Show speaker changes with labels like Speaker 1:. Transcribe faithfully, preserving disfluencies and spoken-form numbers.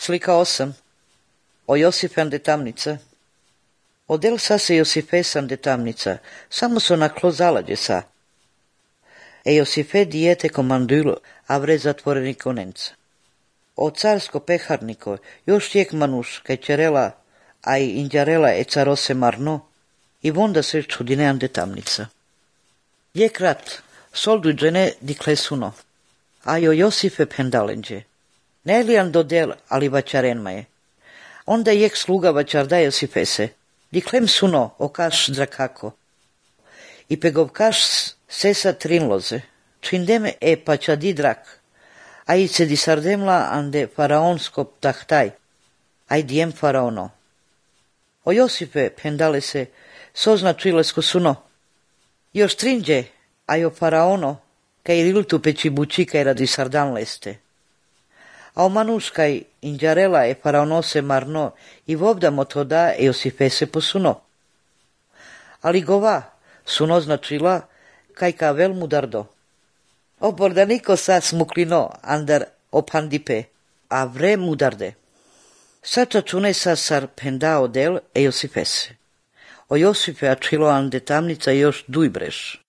Speaker 1: Slika osam. O Josife de tamnica. Odel sa se Josifesan de tamnica, samo so na klozalađe sa. E Josife dijete komandulo, a vre zatvoreni konenca. O carsko peharniko, još tijek manuš, kaj čerela, a i inđarela e carose marno, i vonda se čudinean de tamnica. Je krat, soldu džene di klesuno, a jo Josife pendalenđe. Ne lijan dodel, ali vačaren je. Onda jek sluga vačarda Josifese, di klem suno, o kaš drakako. I pegov kaš sesa trinloze, čindeme e pačadi drak, a i se di sardemla ande faraonsko tahtaj, aj dijem faraono. O Josife pendale se, soznačilesko suno. Još trinđe, a jo faraono, kaj riltu peći buči kaj radi sardan leste. A o manuškaj inđarela e faraonose marno i vobda motoda e Josifese posuno. Ali gova suno značila kaj ka vel mudardo. O bordaniko sa smuklino andar opandipe, a vre mudarde. Sača čune sa sar pendao del e Josifese. O Josife ačilo ande tamnica još duj breš.